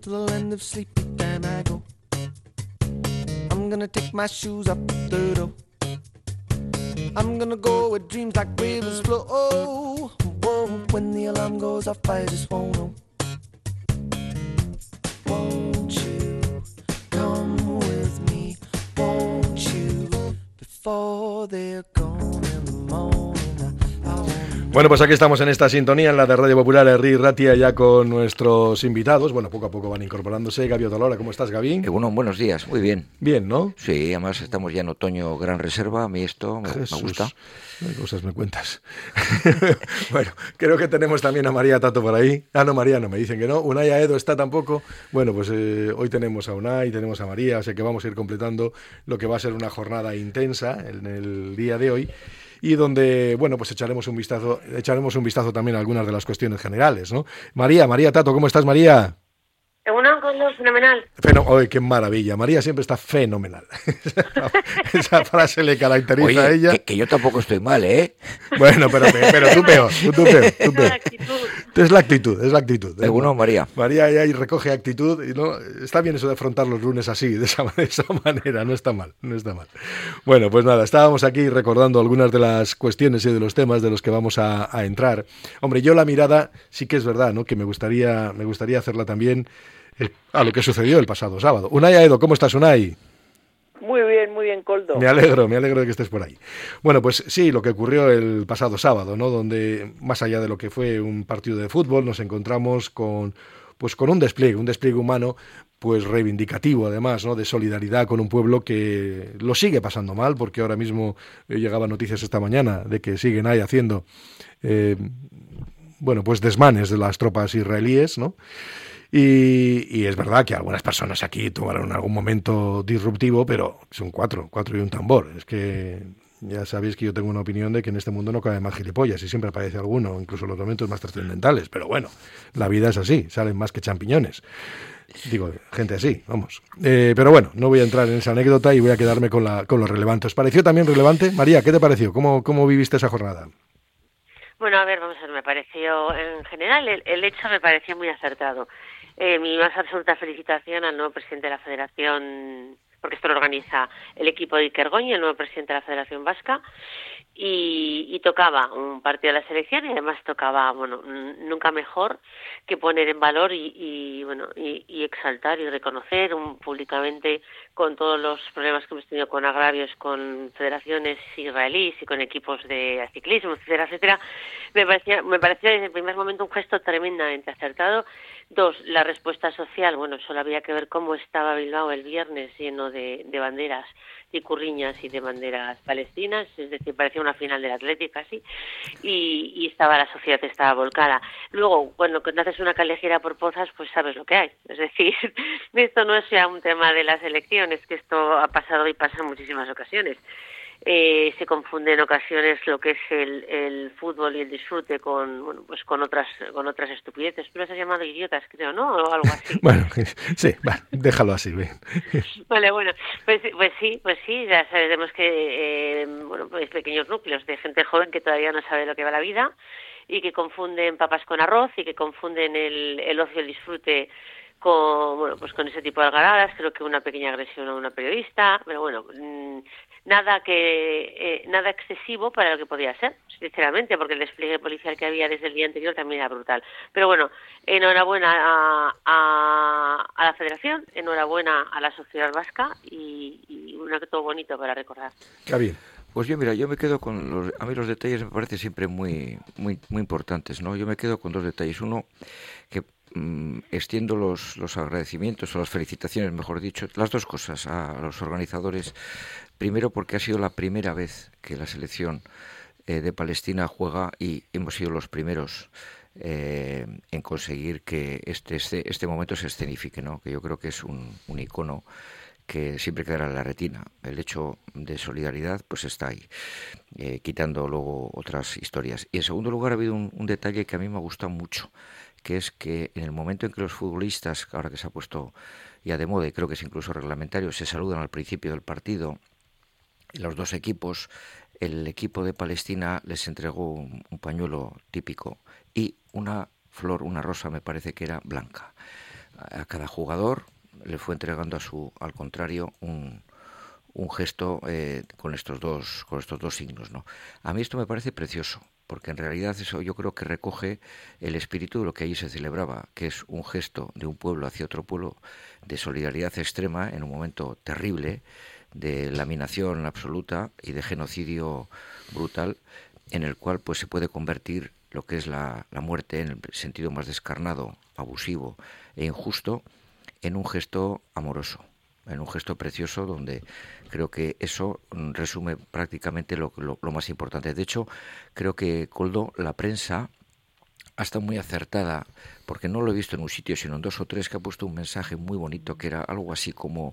to the land of sleepy time I go. I'm gonna take my shoes off the door. I'm gonna go where dreams like rivers flow. Oh, when the alarm goes off, I just won't know. Won't you come with me? Won't you before they're gone in the morning? Bueno, pues aquí estamos en esta sintonía, en la de Radio Popular, Herri Ratia, ya con nuestros invitados. Bueno, poco a poco van incorporándose. Gaby Otalora, ¿cómo estás, Gaby? Bueno, buenos días, muy bien. Bien, ¿no? Sí, además estamos ya en otoño, gran reserva, a mí esto me gusta. ¿Qué cosas me cuentas? Bueno, creo que tenemos también a María Tato por ahí. Ah, no, María, no, me dicen que no. Unai Aedo está tampoco. Bueno, pues hoy tenemos a Unai, tenemos a María, o sea que vamos a ir completando lo que va a ser una jornada intensa en el día de hoy. Y donde, bueno, pues echaremos un vistazo también a algunas de las cuestiones generales, ¿no? María Tato, ¿cómo estás, María? Fenomenal. ¡Ay, qué maravilla! María siempre está fenomenal. Esa frase le caracteriza. Oye, a ella. Que yo tampoco estoy mal, ¿eh? Bueno, pero tú peor. Es la actitud. Bueno, María. María ya recoge actitud y no está bien eso de afrontar los lunes así, de esa manera, no está mal. Bueno, pues nada, estábamos aquí recordando algunas de las cuestiones y de los temas de los que vamos a entrar. Hombre, yo la mirada sí que es verdad, ¿no? Que me gustaría hacerla también a lo que sucedió el pasado sábado. Unai Aedo, ¿cómo estás, Unai? Muy bien, Coldo. Me alegro de que estés por ahí. Bueno, pues sí, lo que ocurrió el pasado sábado, ¿no? Donde, más allá de lo que fue un partido de fútbol, nos encontramos con un despliegue humano, pues reivindicativo además, ¿no? De solidaridad con un pueblo que lo sigue pasando mal, porque ahora mismo llegaban noticias esta mañana de que siguen ahí haciendo, pues desmanes de las tropas israelíes, ¿no? Y es verdad que algunas personas aquí tomaron algún momento disruptivo, pero son cuatro y un tambor. Es que ya sabéis que yo tengo una opinión de que en este mundo no cabe más gilipollas y siempre aparece alguno, incluso en los momentos más trascendentales. Pero bueno, la vida es así, salen más que champiñones. Digo, gente así, vamos. Pero bueno, no voy a entrar en esa anécdota y voy a quedarme con lo relevante. ¿Os pareció también relevante? María, ¿qué te pareció? ¿Cómo viviste esa jornada? Bueno, a ver, vamos a ver, me pareció, en general, el hecho me pareció muy acertado. Mi más absoluta felicitación al nuevo presidente de la Federación, porque esto lo organiza el equipo de Iker Goñi, el nuevo presidente de la Federación Vasca, y tocaba un partido de la selección y además tocaba, nunca mejor que poner en valor y exaltar y reconocer públicamente, con todos los problemas que hemos tenido con agravios con federaciones israelíes y con equipos de ciclismo, etcétera, me pareció desde el primer momento un gesto tremendamente acertado. 2, la respuesta social, solo había que ver cómo estaba Bilbao el viernes, lleno de banderas y curriñas y de banderas palestinas, es decir, parecía una final del Athletic casi, y la sociedad estaba volcada. Luego, cuando haces una calejera por pozas, pues sabes lo que hay. Es decir, esto no es ya un tema de las elecciones, que esto ha pasado y pasa en muchísimas ocasiones. Se confunde en ocasiones lo que es el fútbol y el disfrute con otras estupideces. Tú los has llamado idiotas, creo, ¿no? O algo así. Bueno, sí, déjalo así, bien. Vale, pues sí, ya sabemos que pequeños núcleos de gente joven que todavía no sabe lo que va la vida y que confunden papas con arroz y que confunden el ocio y el disfrute con ese tipo de algaradas. Creo que una pequeña agresión a una periodista, pero nada excesivo para lo que podía ser, sinceramente, porque el despliegue policial que había desde el día anterior también era brutal. Pero enhorabuena a la Federación, enhorabuena a la sociedad vasca y un acto bonito para recordar. Qué bien. Pues yo me quedo con a mí los detalles me parecen siempre muy importantes, ¿no? Yo me quedo con 2 detalles. Uno, que extiendo los agradecimientos o las felicitaciones, mejor dicho, las 2 cosas a los organizadores. Primero, porque ha sido la primera vez que la selección de Palestina juega y hemos sido los primeros en conseguir que este momento se escenifique, ¿no? Que yo creo que es un icono que siempre quedará en la retina. El hecho de solidaridad pues está ahí, quitando luego otras historias. Y en segundo lugar, ha habido un detalle que a mí me ha gustado mucho, que es que en el momento en que los futbolistas, ahora que se ha puesto ya de moda y creo que es incluso reglamentario, se saludan al principio del partido, los 2 equipos, el equipo de Palestina les entregó un pañuelo típico y una flor, una rosa, me parece que era blanca. a cada jugador le fue entregando al contrario un gesto con estos dos signos, ¿no? A mí esto me parece precioso, porque en realidad eso yo creo que recoge el espíritu de lo que allí se celebraba, que es un gesto de un pueblo hacia otro pueblo de solidaridad extrema en un momento terrible de laminación absoluta y de genocidio brutal, en el cual pues se puede convertir lo que es la muerte en el sentido más descarnado, abusivo e injusto, en un gesto amoroso, en un gesto precioso, donde creo que eso resume prácticamente lo más importante. De hecho, creo que, Koldo, la prensa ha estado muy acertada, porque no lo he visto en un sitio, sino en 2 o 3, que ha puesto un mensaje muy bonito, que era algo así como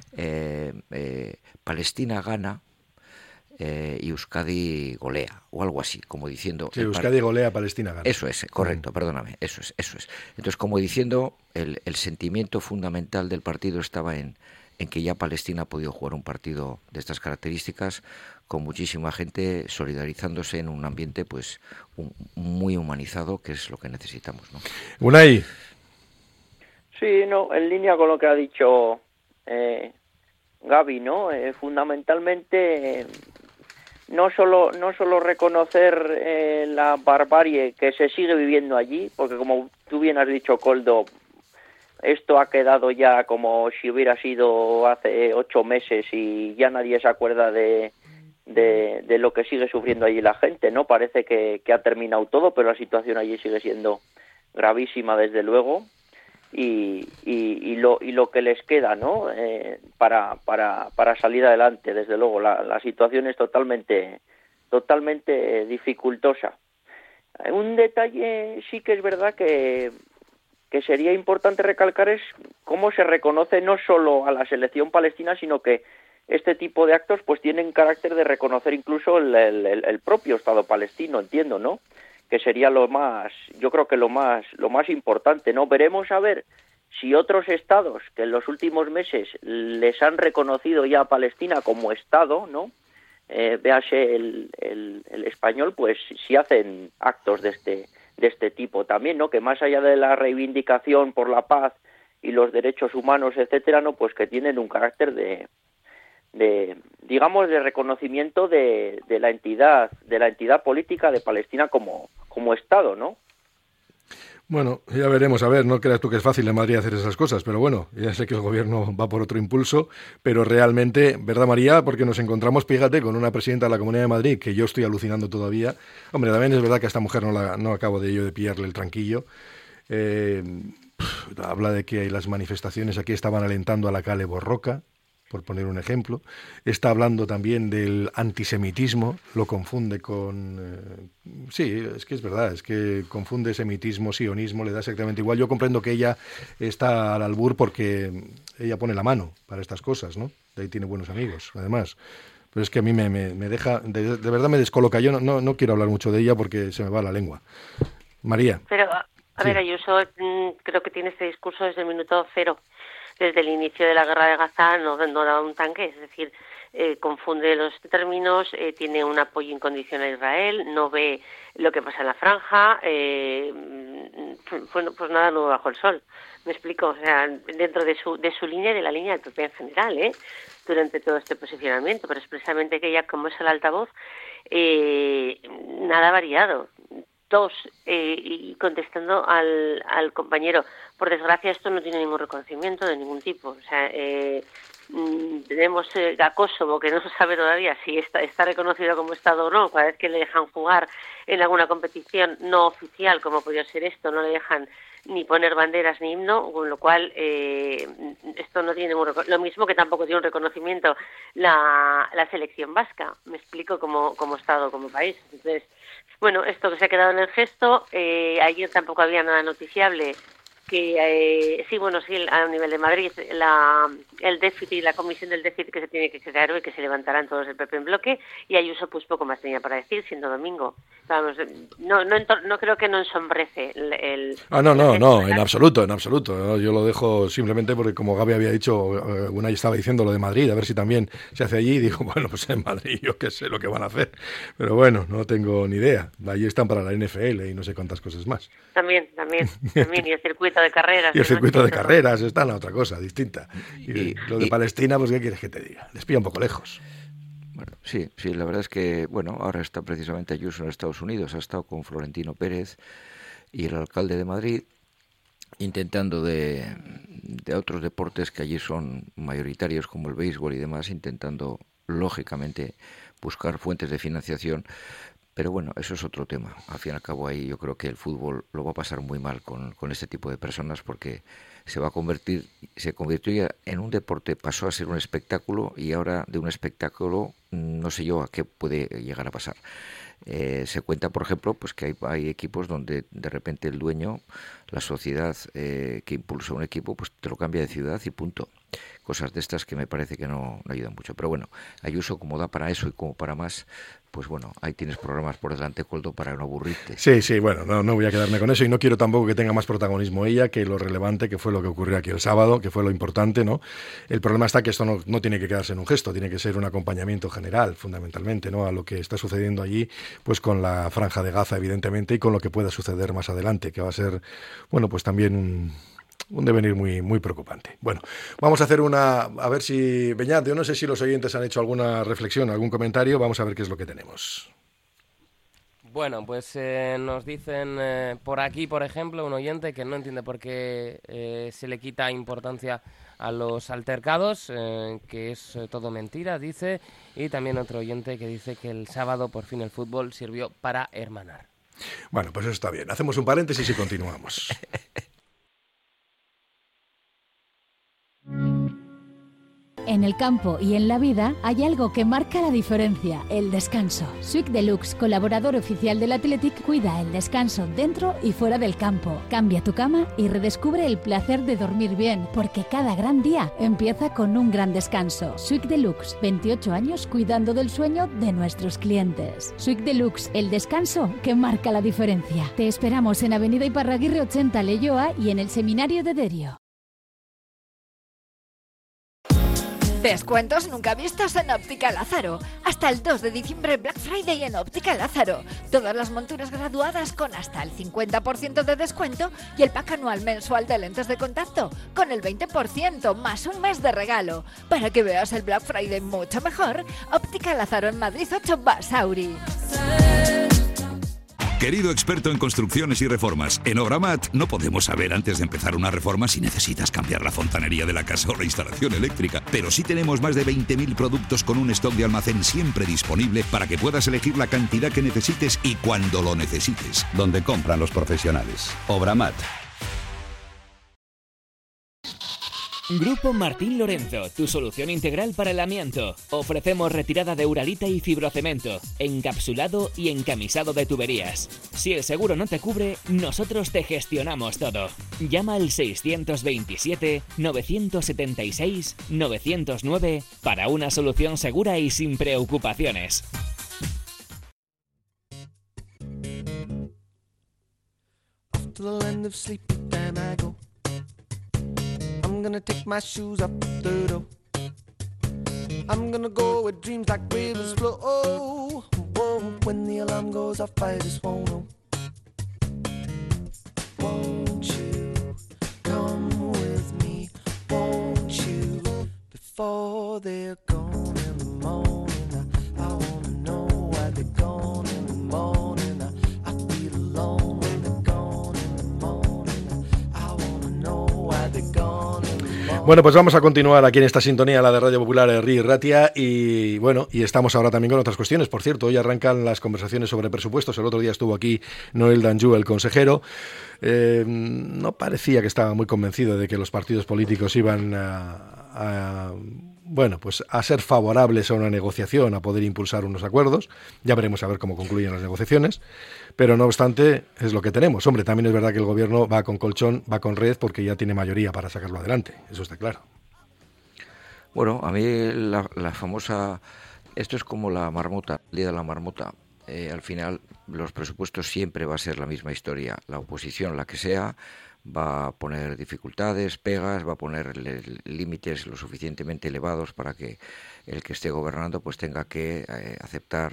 Palestina gana y Euskadi golea, o algo así, como diciendo... Sí, Euskadi golea, Palestina gana. Eso es, correcto, perdóname, eso es. Entonces, como diciendo, el sentimiento fundamental del partido estaba en que ya Palestina ha podido jugar un partido de estas características, con muchísima gente solidarizándose en un ambiente pues muy humanizado, que es lo que necesitamos, ¿no? Unai. Sí, no, en línea con lo que ha dicho Gaby, ¿no? Fundamentalmente no solo reconocer la barbarie que se sigue viviendo allí, porque como tú bien has dicho, Koldo, esto ha quedado ya como si hubiera sido hace 8 meses y ya nadie se acuerda de lo que sigue sufriendo allí la gente, ¿no? Parece que ha terminado todo, pero la situación allí sigue siendo gravísima, desde luego, y lo que les queda, ¿no? Para salir adelante, desde luego, la situación es totalmente dificultosa. Un detalle sí que es verdad que sería importante recalcar es cómo se reconoce no solo a la selección palestina, sino que este tipo de actos pues tienen carácter de reconocer incluso el propio Estado palestino, entiendo, ¿no? Que sería yo creo que lo más importante, ¿no? Veremos a ver si otros estados que en los últimos meses les han reconocido ya a Palestina como Estado, ¿no? Véase el español, pues si hacen actos de este tipo también, ¿no? Que más allá de la reivindicación por la paz y los derechos humanos, etcétera, ¿no? Pues que tienen un carácter de reconocimiento de la entidad política de Palestina como Estado, ¿no? Bueno, ya veremos, a ver, no creas tú que es fácil en Madrid hacer esas cosas, pero bueno, ya sé que el gobierno va por otro impulso, pero realmente, ¿verdad, María? Porque nos encontramos, fíjate, con una presidenta de la Comunidad de Madrid, que yo estoy alucinando todavía. Hombre, también es verdad que a esta mujer no acabo de pillarle el tranquillo. Habla de que las manifestaciones aquí estaban alentando a la Kale Borroka, por poner un ejemplo. Está hablando también del antisemitismo, lo confunde con... sí, es que es verdad, es que confunde semitismo, sionismo, le da exactamente igual. Yo comprendo que ella está al albur porque ella pone la mano para estas cosas, ¿no? De ahí tiene buenos amigos, además. Pero es que a mí me deja, de verdad me descoloca. Yo no quiero hablar mucho de ella porque se me va la lengua. María. Pero, a ver, Ayuso, creo que tiene este discurso desde el minuto 0. Desde el inicio de la guerra de Gaza no da un tanque, es decir, confunde los términos, tiene un apoyo incondicional a Israel, no ve lo que pasa en la franja, bueno, pues nada nuevo bajo el sol, me explico, o sea, dentro de su línea y de la línea del PP en general, durante todo este posicionamiento, pero expresamente que ella, como es el altavoz, nada variado. Y contestando al compañero, por desgracia esto no tiene ningún reconocimiento de ningún tipo. O sea, tenemos a Kosovo, que no se sabe todavía si está reconocido como Estado o no. Cada vez que le dejan jugar en alguna competición no oficial, como podría ser esto, no le dejan ni poner banderas ni himno, con lo cual esto no tiene lo mismo que tampoco tiene un reconocimiento la selección vasca, me explico, como Estado, como país. Entonces, bueno, esto que se ha quedado en el gesto, ayer tampoco había nada noticiable, que sí, a nivel de Madrid, el déficit, la comisión del déficit que se tiene que crear hoy, que se levantarán todos el PP en bloque, y Ayuso pues poco más tenía para decir, siendo domingo. Vamos, no creo que no ensombrece el no, en absoluto. Yo lo dejo simplemente porque, como Gaby había dicho, Unai estaba diciendo lo de Madrid, a ver si también se hace allí, y digo, bueno, pues en Madrid yo qué sé lo que van a hacer, pero bueno, no tengo ni idea. Allí están para la NFL y no sé cuántas cosas más. También, también, y el circuito de carreras. Y el circuito de carreras, está en la otra cosa, distinta. Y lo de Palestina, pues ¿qué quieres que te diga? Les pilla un poco lejos. Bueno, sí, la verdad es que, bueno, ahora está precisamente Ayuso en Estados Unidos, ha estado con Florentino Pérez y el alcalde de Madrid, intentando de otros deportes que allí son mayoritarios, como el béisbol y demás, intentando, lógicamente, buscar fuentes de financiación. Pero bueno, eso es otro tema. Al fin y al cabo ahí yo creo que el fútbol lo va a pasar muy mal con este tipo de personas, porque se convirtió ya en un deporte, pasó a ser un espectáculo, y ahora de un espectáculo no sé yo a qué puede llegar a pasar. Se cuenta, por ejemplo, pues que hay equipos donde de repente el dueño, la sociedad que impulsa un equipo, pues te lo cambia de ciudad y punto. Cosas de estas que me parece que no ayudan mucho. Pero bueno, Ayuso, como da para eso y como para más, pues bueno, ahí tienes programas por delante, Coldo, para no aburrirte. Sí, bueno, no voy a quedarme con eso, y no quiero tampoco que tenga más protagonismo ella que lo relevante que fue lo que ocurrió aquí el sábado, que fue lo importante, ¿no? El problema está que esto no tiene que quedarse en un gesto, tiene que ser un acompañamiento general, fundamentalmente, ¿no? A lo que está sucediendo allí, pues con la Franja de Gaza, evidentemente, y con lo que pueda suceder más adelante, que va a ser, bueno, pues también un devenir muy, muy preocupante. Bueno, vamos a hacer a ver si, Beñat, yo no sé si los oyentes han hecho alguna reflexión, algún comentario, vamos a ver qué es lo que tenemos. Bueno, pues nos dicen por aquí, por ejemplo, un oyente que no entiende por qué se le quita importancia a los altercados, que es todo mentira, dice, y también otro oyente que dice que el sábado por fin el fútbol sirvió para hermanar. Bueno, pues eso está bien. Hacemos un paréntesis y continuamos. En el campo y en la vida hay algo que marca la diferencia, el descanso. Swick Deluxe, colaborador oficial del Athletic, cuida el descanso dentro y fuera del campo. Cambia tu cama y redescubre el placer de dormir bien, porque cada gran día empieza con un gran descanso. Swick Deluxe, 28 años cuidando del sueño de nuestros clientes. Swick Deluxe, el descanso que marca la diferencia. Te esperamos en Avenida Iparraguirre 80, Leioa, y en el Seminario de Derio. Descuentos nunca vistos en Óptica Lázaro. Hasta el 2 de diciembre Black Friday en Óptica Lázaro. Todas las monturas graduadas con hasta el 50% de descuento y el pack anual mensual de lentes de contacto con el 20% más un mes de regalo. Para que veas el Black Friday mucho mejor, Óptica Lázaro en Madrid 8 Basauri. Querido experto en construcciones y reformas, en Obramat no podemos saber antes de empezar una reforma si necesitas cambiar la fontanería de la casa o la instalación eléctrica, pero sí tenemos más de 20.000 productos con un stock de almacén siempre disponible para que puedas elegir la cantidad que necesites y cuando lo necesites. Donde compran los profesionales. Obramat. Grupo Martín Lorenzo, tu solución integral para el amianto. Ofrecemos retirada de uralita y fibrocemento, encapsulado y encamisado de tuberías. Si el seguro no te cubre, nosotros te gestionamos todo. Llama al 627-976-909 para una solución segura y sin preocupaciones. I'm gonna take my shoes up the door. I'm gonna go where dreams like rivers flow. Whoa, when the alarm goes off, I just won't know. Won't you come with me? Won't you? Before they're gone in the morning, I wanna know why they're gone in the morning. I feel alone when they're gone in the morning. I wanna know why they're gone. Bueno, pues vamos a continuar aquí en esta sintonía, la de Radio Popular Herri y Ratia, y bueno, y estamos ahora también con otras cuestiones. Por cierto, hoy arrancan las conversaciones sobre presupuestos. El otro día estuvo aquí Noel Danjou, el consejero. No parecía que estaba muy convencido de que los partidos políticos iban a ser favorables a una negociación, a poder impulsar unos acuerdos. Ya veremos a ver cómo concluyen las negociaciones. Pero no obstante, es lo que tenemos. Hombre, también es verdad que el gobierno va con colchón, va con red, porque ya tiene mayoría para sacarlo adelante. Eso está claro. Bueno, a mí la famosa... Esto es como la marmota, el día de la marmota. Al final, los presupuestos siempre va a ser la misma historia. La oposición, la que sea, va a poner dificultades, pegas, va a poner límites lo suficientemente elevados para que el que esté gobernando pues tenga que aceptar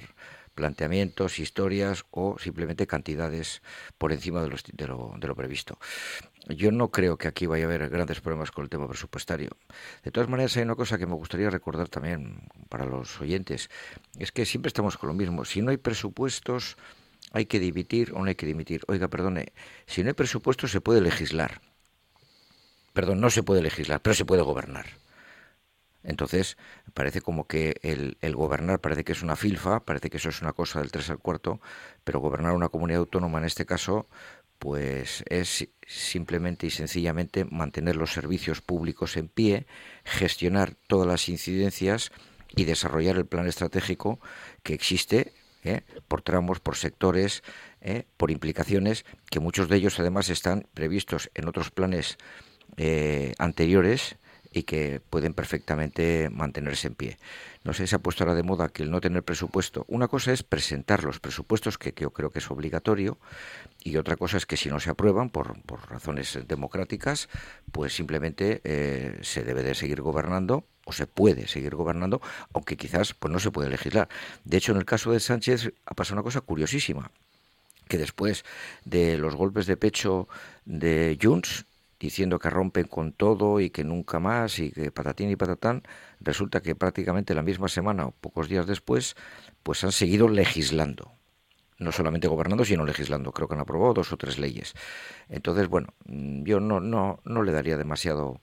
planteamientos, historias o simplemente cantidades por encima de lo previsto. Yo no creo que aquí vaya a haber grandes problemas con el tema presupuestario. De todas maneras, hay una cosa que me gustaría recordar también para los oyentes, es que siempre estamos con lo mismo. Si no hay presupuestos, hay que dimitir o no hay que dimitir. Oiga, perdone, si no hay presupuesto se puede legislar. Perdón, no se puede legislar, pero se puede gobernar. Entonces, parece como que el gobernar parece que es una filfa, parece que eso es una cosa del 3 al 4, pero gobernar una comunidad autónoma en este caso, pues es simplemente y sencillamente mantener los servicios públicos en pie, gestionar todas las incidencias y desarrollar el plan estratégico que existe, por tramos, por sectores, por implicaciones, que muchos de ellos además están previstos en otros planes anteriores y que pueden perfectamente mantenerse en pie. No sé, se ha puesto ahora de moda que el no tener presupuesto. Una cosa es presentar los presupuestos, que yo creo que es obligatorio, y otra cosa es que si no se aprueban por razones democráticas, pues simplemente se debe de seguir gobernando o se puede seguir gobernando, aunque quizás pues no se puede legislar. De hecho, en el caso de Sánchez ha pasado una cosa curiosísima, que después de los golpes de pecho de Junts, diciendo que rompen con todo y que nunca más y que patatín y patatán, resulta que prácticamente la misma semana o pocos días después, pues han seguido legislando. No solamente gobernando, sino legislando. Creo que han aprobado 2 o 3 leyes. Entonces, bueno, yo no le daría demasiado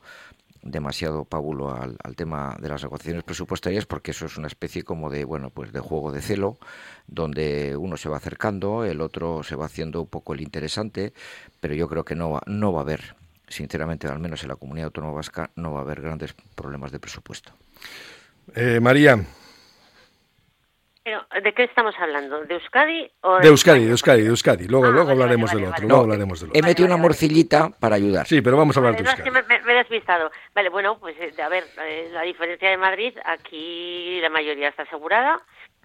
pábulo al tema de las negociaciones presupuestarias, porque eso es una especie como de, bueno, pues de juego de celo, donde uno se va acercando, el otro se va haciendo un poco el interesante, pero yo creo que no va a haber, sinceramente, al menos en la Comunidad Autónoma Vasca, no va a haber grandes problemas de presupuesto. María. Pero, ¿de qué estamos hablando? ¿De Euskadi o de Euskadi? Luego hablaremos del otro. No, he metido una morcillita para ayudar. Sí, pero vamos a hablar de Euskadi. Es que me he despistado. Vale, bueno, pues a ver, la diferencia de Madrid, aquí la mayoría está asegurada.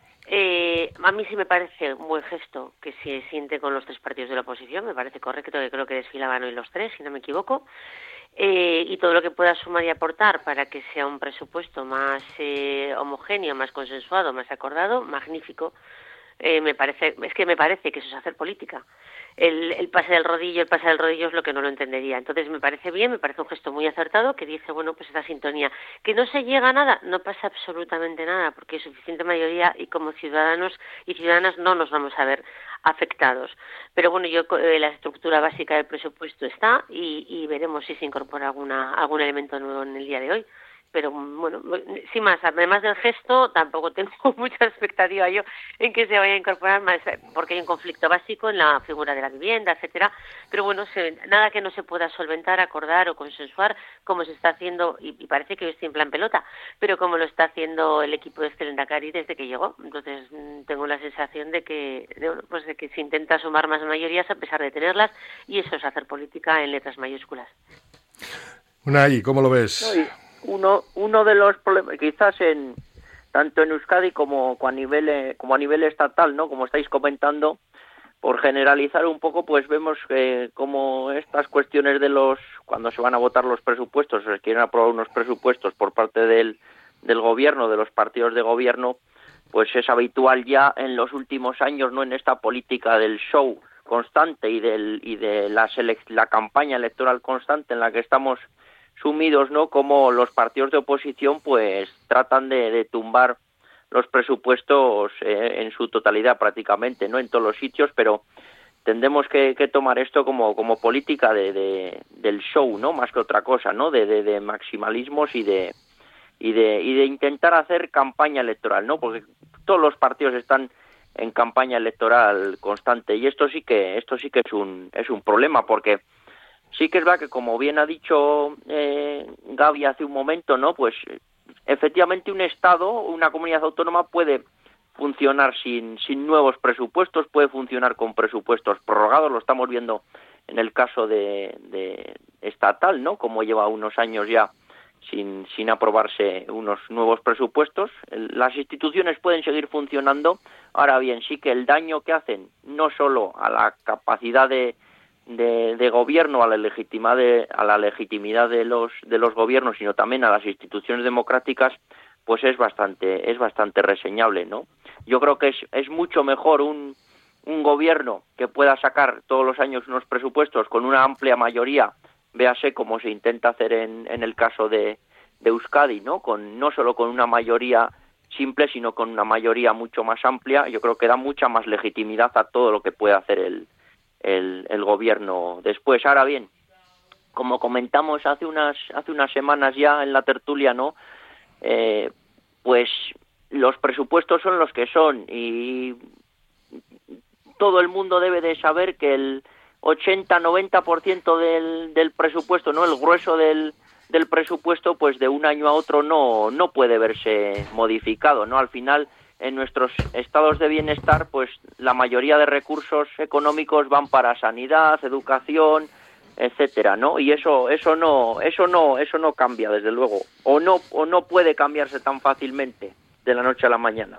A mí sí me parece un buen gesto que se siente con los 3 partidos de la oposición, me parece correcto, que creo que desfilaban hoy los 3, si no me equivoco, y todo lo que pueda sumar y aportar para que sea un presupuesto más homogéneo, más consensuado, más acordado, magnífico. Me parece que eso es hacer política. El pase del rodillo es lo que no lo entendería. Entonces me parece bien, me parece un gesto muy acertado que dice, bueno, pues esta sintonía. Que no se llega a nada, no pasa absolutamente nada, porque hay suficiente mayoría y como ciudadanos y ciudadanas no nos vamos a ver afectados. Pero bueno, la estructura básica del presupuesto está y veremos si se incorpora algún elemento nuevo en el día de hoy. Pero bueno, sin más, además del gesto, tampoco tengo mucha expectativa yo en que se vaya a incorporar más, porque hay un conflicto básico en la figura de la vivienda, etcétera. Pero bueno, nada que no se pueda solventar, acordar o consensuar, como se está haciendo, y parece que yo estoy en plan pelota, pero como lo está haciendo el equipo de Lehendakari desde que llegó. Entonces tengo la sensación de que se intenta sumar más mayorías a pesar de tenerlas, y eso es hacer política en letras mayúsculas. Unai, ¿cómo lo ves? Uno de los problemas, quizás tanto en Euskadi como a nivel estatal, ¿no? Como estáis comentando, por generalizar un poco, pues vemos que como estas cuestiones cuando se van a votar los presupuestos, se quieren aprobar unos presupuestos por parte del gobierno, de los partidos de gobierno, pues es habitual ya en los últimos años, ¿no? En esta política del show constante y de la campaña electoral constante en la que estamos sumidos, ¿no? Como los partidos de oposición pues tratan de tumbar los presupuestos en su totalidad prácticamente, no en todos los sitios, pero tendremos que tomar esto como política del show, ¿no? Más que otra cosa, ¿no? De maximalismos y de intentar hacer campaña electoral, ¿no? Porque todos los partidos están en campaña electoral constante y esto sí que es un problema, porque sí que es verdad que, como bien ha dicho Gaby hace un momento, ¿no? Pues efectivamente un Estado, una comunidad autónoma puede funcionar sin nuevos presupuestos, puede funcionar con presupuestos prorrogados, lo estamos viendo en el caso de estatal, ¿no? Como lleva unos años ya sin aprobarse unos nuevos presupuestos. Las instituciones pueden seguir funcionando, ahora bien, sí que el daño que hacen no solo a la capacidad de gobierno, a la legitimidad de los gobiernos, sino también a las instituciones democráticas, pues es bastante reseñable, ¿no? Yo creo que es mucho mejor un gobierno que pueda sacar todos los años unos presupuestos con una amplia mayoría, véase como se intenta hacer en el caso de Euskadi, ¿no? No solo con una mayoría simple, sino con una mayoría mucho más amplia. Yo creo que da mucha más legitimidad a todo lo que puede hacer el gobierno después. Ahora bien, como comentamos hace unas semanas ya en la tertulia, ¿no? Pues los presupuestos son los que son y todo el mundo debe de saber que el 80-90% del presupuesto, ¿no? El grueso del presupuesto, pues de un año a otro no puede verse modificado, ¿no? Al final, en nuestros estados de bienestar, pues la mayoría de recursos económicos van para sanidad, educación, etcétera, ¿no? Y eso no cambia, desde luego, o no puede cambiarse tan fácilmente de la noche a la mañana.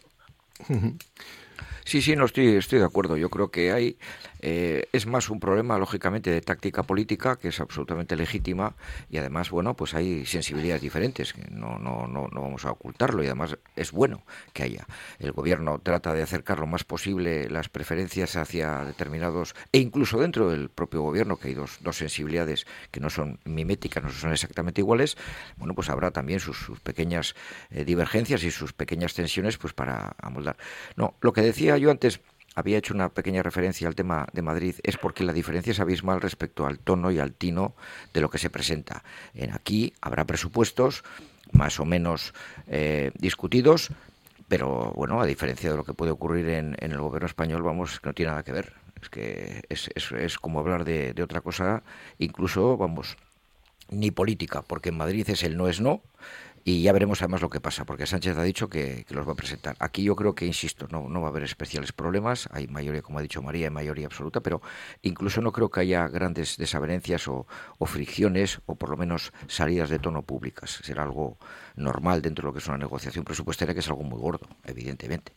Sí, no estoy de acuerdo. Yo creo que es más un problema, lógicamente, de táctica política, que es absolutamente legítima, y además, bueno, pues hay sensibilidades diferentes, que no vamos a ocultarlo, y además es bueno que haya. El gobierno trata de acercar lo más posible las preferencias hacia determinados, e incluso dentro del propio gobierno, que hay dos sensibilidades que no son miméticas, no son exactamente iguales. Bueno, pues habrá también sus pequeñas divergencias y sus pequeñas tensiones, pues para amoldar. No, lo que decía yo antes, había hecho una pequeña referencia al tema de Madrid, es porque la diferencia es abismal respecto al tono y al tino de lo que se presenta. Aquí habrá presupuestos más o menos discutidos, pero bueno, a diferencia de lo que puede ocurrir en el gobierno español, vamos, no tiene nada que ver. Es que es como hablar de otra cosa, incluso, vamos, ni política, porque en Madrid es el no es no. Y ya veremos además lo que pasa, porque Sánchez ha dicho que los va a presentar. Aquí yo creo que, insisto, no va a haber especiales problemas. Hay mayoría, como ha dicho María, hay mayoría absoluta, pero incluso no creo que haya grandes desavenencias o fricciones, o por lo menos salidas de tono públicas. Será algo normal dentro de lo que es una negociación presupuestaria, que es algo muy gordo, evidentemente.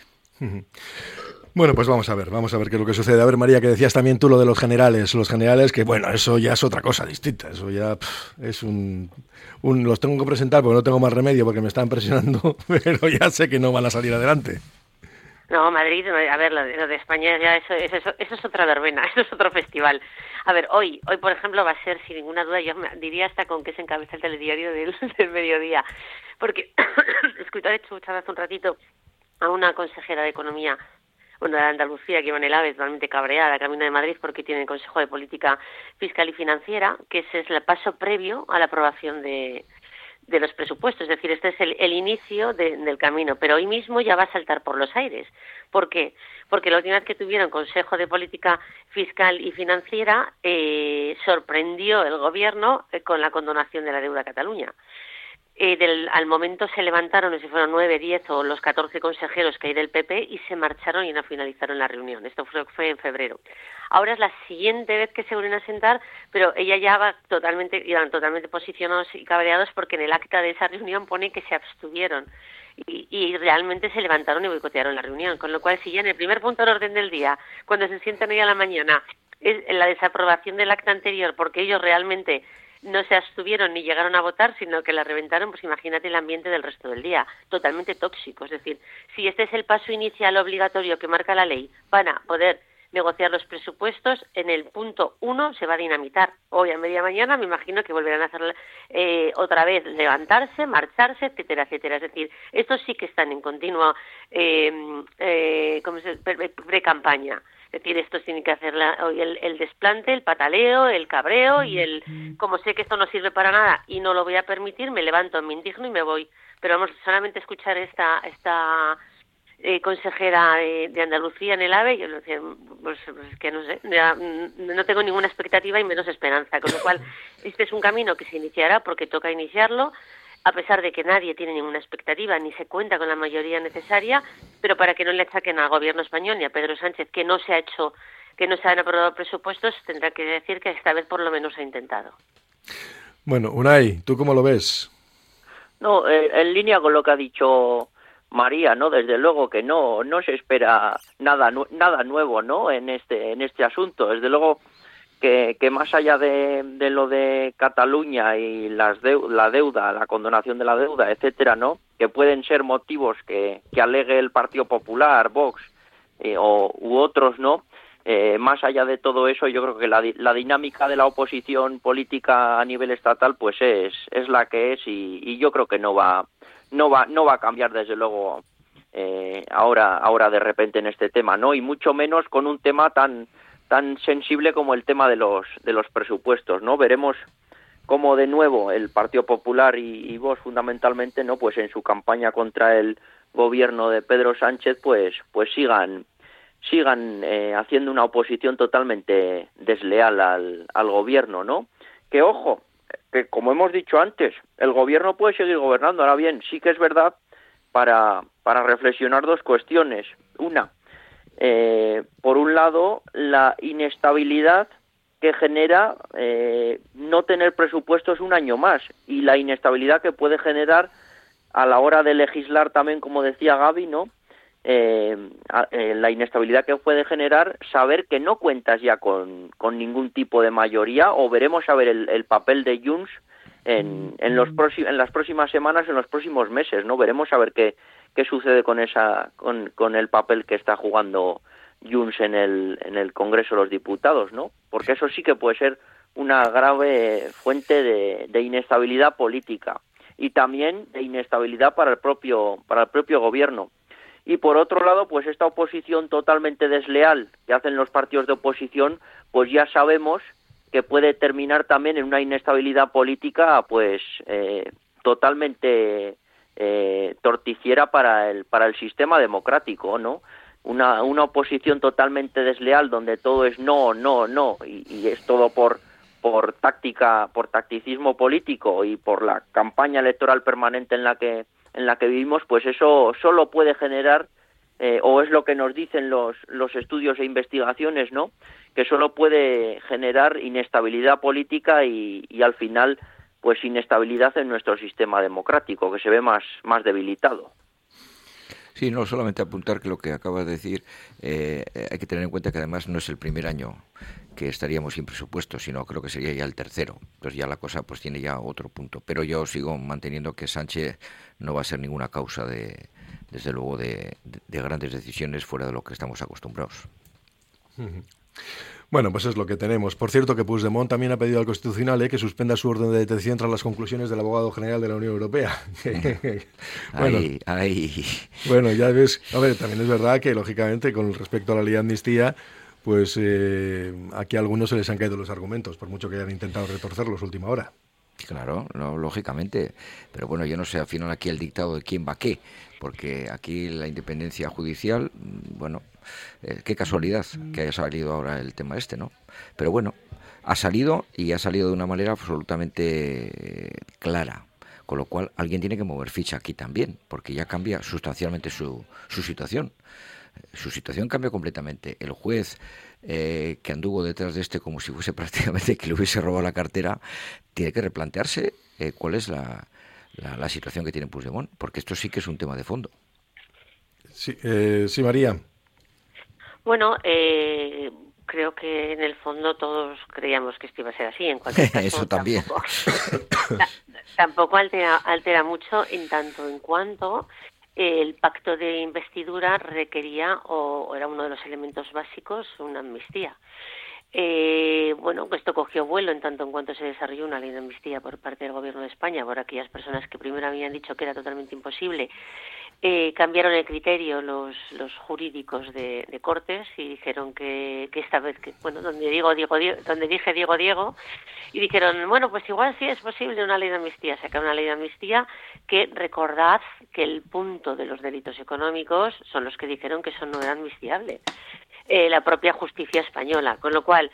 Bueno, pues vamos a ver qué es lo que sucede. A ver, María, que decías también tú lo de los generales, que bueno, eso ya es otra cosa distinta, eso ya es los tengo que presentar porque no tengo más remedio porque me están presionando, pero ya sé que no van a salir adelante. No, Madrid, a ver, lo de España ya eso es otra verbena, eso es otro festival. A ver, hoy por ejemplo va a ser sin ninguna duda, yo diría hasta con que se encabeza el telediario del mediodía, porque he escuchado hace un ratito a una consejera de Economía, bueno, de Andalucía, que iba en el AVE totalmente cabreada, camino de Madrid, porque tiene el Consejo de Política Fiscal y Financiera, que ese es el paso previo a la aprobación de los presupuestos. Es decir, este es el inicio del camino, pero hoy mismo ya va a saltar por los aires. ¿Por qué? Porque la última vez que tuvieron Consejo de Política Fiscal y Financiera, sorprendió el Gobierno con la condonación de la deuda a Cataluña. Al momento se levantaron, no sé si fueron 9, 10 o los 14 consejeros que hay del PP y se marcharon y no finalizaron la reunión. Esto fue en febrero. Ahora es la siguiente vez que se vuelven a sentar, pero ella ya iban totalmente posicionados y cabreados porque en el acta de esa reunión pone que se abstuvieron y realmente se levantaron y boicotearon la reunión. Con lo cual, si ya en el primer punto del orden del día, cuando se sientan hoy a la mañana, es la desaprobación del acta anterior porque ellos realmente no se abstuvieron ni llegaron a votar, sino que la reventaron, pues imagínate el ambiente del resto del día, totalmente tóxico. Es decir, si este es el paso inicial obligatorio que marca la ley para poder negociar los presupuestos, en el punto 1 se va a dinamitar. Hoy a media mañana me imagino que volverán a hacer otra vez, levantarse, marcharse, etcétera, etcétera. Es decir, estos sí que están en continua pre-campaña. Es decir, estos tienen que hacer hoy el desplante, el pataleo, el cabreo y como sé que esto no sirve para nada y no lo voy a permitir, me levanto, me indigno y me voy. Pero vamos, solamente escuchar esta consejera de Andalucía en el AVE, yo decía, pues que no sé, no tengo ninguna expectativa y menos esperanza, con lo cual este es un camino que se iniciará porque toca iniciarlo, a pesar de que nadie tiene ninguna expectativa ni se cuenta con la mayoría necesaria, pero para que no le achaquen al gobierno español ni a Pedro Sánchez que no se han aprobado presupuestos, tendrá que decir que esta vez por lo menos ha intentado. Bueno, Unai, ¿tú cómo lo ves? No, en línea con lo que ha dicho María, ¿no? Desde luego que no se espera nada nuevo, ¿no? En este asunto. Desde luego que más allá de lo de Cataluña y la deuda, la condonación de la deuda, etcétera, ¿no? Que pueden ser motivos que alegue el Partido Popular, Vox u otros, ¿no? Más allá de todo eso, yo creo que la dinámica de la oposición política a nivel estatal pues es la que es y yo creo que no va a cambiar desde luego ahora de repente en este tema, ¿no? Y mucho menos con un tema tan sensible como el tema de los presupuestos, ¿no? Veremos cómo de nuevo el Partido Popular y Vox fundamentalmente, ¿no? Pues en su campaña contra el gobierno de Pedro Sánchez pues sigan haciendo una oposición totalmente desleal al gobierno, ¿no? Que ojo, que como hemos dicho antes, el gobierno puede seguir gobernando. Ahora bien, sí que es verdad para reflexionar dos cuestiones. Una, por un lado, la inestabilidad que genera no tener presupuestos un año más y la inestabilidad que puede generar a la hora de legislar también, como decía Gaby, ¿no? La inestabilidad que puede generar saber que no cuentas ya con ningún tipo de mayoría, o veremos a ver el papel de Junts en las próximas semanas, en los próximos meses, ¿no? Veremos a ver qué sucede con el papel que está jugando Junts en el Congreso de los Diputados, ¿no? Porque eso sí que puede ser una grave fuente de inestabilidad política y también de inestabilidad para el propio gobierno. Y por otro lado, pues esta oposición totalmente desleal que hacen los partidos de oposición, pues ya sabemos que puede terminar también en una inestabilidad política, pues totalmente torticiera para el sistema democrático, ¿no? Una oposición totalmente desleal donde todo es no y es todo por tacticismo político y por la campaña electoral permanente en la que vivimos, pues eso solo puede generar, o es lo que nos dicen los estudios e investigaciones, ¿no? Que solo puede generar inestabilidad política y al final, pues inestabilidad en nuestro sistema democrático, que se ve más debilitado. Sí, no, solamente apuntar que lo que acabas de decir, hay que tener en cuenta que además no es el primer año que estaríamos sin presupuesto, sino creo que sería ya el tercero. Entonces ya la cosa pues tiene ya otro punto. Pero yo sigo manteniendo que Sánchez no va a ser ninguna causa desde luego de grandes decisiones fuera de lo que estamos acostumbrados. Bueno, pues es lo que tenemos. Por cierto, que Puigdemont también ha pedido al Constitucional que suspenda su orden de detención tras las conclusiones del abogado general de la Unión Europea. Bueno, ya ves, a ver, también es verdad que, lógicamente, con respecto a la ley de amnistía, pues aquí a algunos se les han caído los argumentos, por mucho que hayan intentado retorcerlos a última hora. Claro, no, lógicamente. Pero bueno, yo no sé al final aquí el dictado de quién va qué, porque aquí la independencia judicial, bueno, qué casualidad que haya salido ahora el tema este, ¿no? Pero bueno, ha salido y ha salido de una manera absolutamente clara, con lo cual alguien tiene que mover ficha aquí también, porque ya cambia sustancialmente su situación. Su situación cambia completamente. El juez que anduvo detrás de este como si fuese prácticamente que le hubiese robado la cartera, tiene que replantearse cuál es la situación que tiene Puigdemont, porque esto sí que es un tema de fondo. Sí, María. Bueno, creo que en el fondo todos creíamos que esto iba a ser así. En cualquier caso, eso también. Tampoco altera mucho en tanto en cuanto el pacto de investidura requería, o era uno de los elementos básicos, una amnistía. Bueno, esto cogió vuelo en tanto en cuanto se desarrolló una ley de amnistía por parte del Gobierno de España por aquellas personas que primero habían dicho que era totalmente imposible. Cambiaron el criterio los jurídicos de Cortes y dijeron que esta vez, donde dije Diego, y dijeron, bueno, pues igual sí es posible una ley de amnistía. Sacaron una ley de amnistía que, recordad que el punto de los delitos económicos son los que dijeron que eso no era amnistiable. La propia justicia española, con lo cual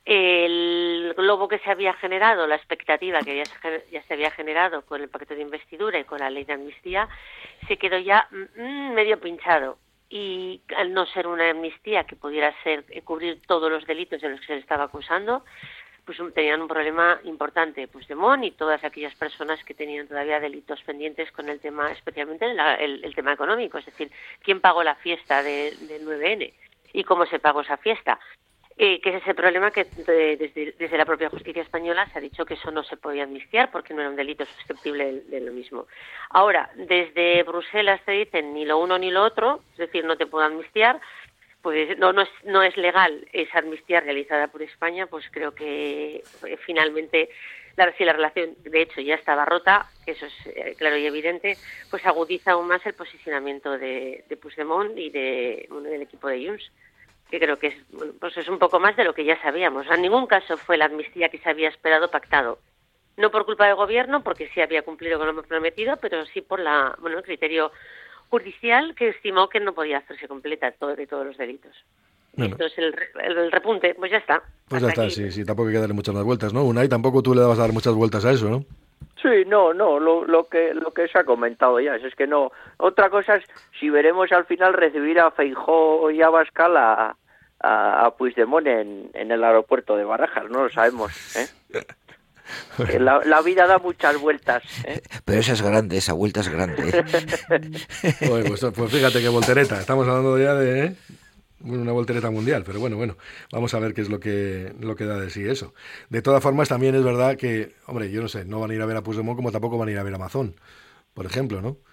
el globo que se había generado, la expectativa que ya se había generado con el pacto de investidura y con la ley de amnistía, se quedó ya medio pinchado. Y al no ser una amnistía que pudiera cubrir todos los delitos de los que se le estaba acusando, pues tenían un problema importante, Puigdemont y todas aquellas personas que tenían todavía delitos pendientes con el tema, especialmente el tema económico, es decir, quién pagó la fiesta del 9N y cómo se pagó esa fiesta. que ese es el problema, que desde la propia justicia española se ha dicho que eso no se podía amnistiar porque no era un delito susceptible de lo mismo. Ahora, desde Bruselas te dicen ni lo uno ni lo otro, es decir, no te puedo amnistiar, pues no es legal esa amnistía realizada por España, pues creo que finalmente, si la relación de hecho ya estaba rota, que eso es claro y evidente, pues agudiza aún más el posicionamiento de Puigdemont y del equipo de Junts, que creo que pues es un poco más de lo que ya sabíamos. En ningún caso fue la amnistía que se había esperado pactado. No por culpa del gobierno, porque sí había cumplido con lo prometido, pero sí por el criterio judicial que estimó que no podía hacerse completa de todos los delitos. Bueno. Entonces el repunte, pues ya está. Pues ya está, sí, tampoco hay que darle muchas más vueltas, ¿no? Unai, tampoco tú le vas a dar muchas vueltas a eso, ¿no? Sí, no, lo que se ha comentado ya, es que no. Otra cosa es si veremos al final recibir a Feijóo y a Abascal a Puigdemont en el aeropuerto de Barajas, no lo sabemos, ¿eh? La vida da muchas vueltas, ¿eh? Pero esa vuelta es grande. Pues fíjate qué voltereta, estamos hablando ya de una voltereta mundial, pero bueno, vamos a ver qué es lo que da de sí eso. De todas formas, también es verdad que, hombre, yo no sé, no van a ir a ver a Puigdemont como tampoco van a ir a ver a Mazón, por ejemplo, ¿no?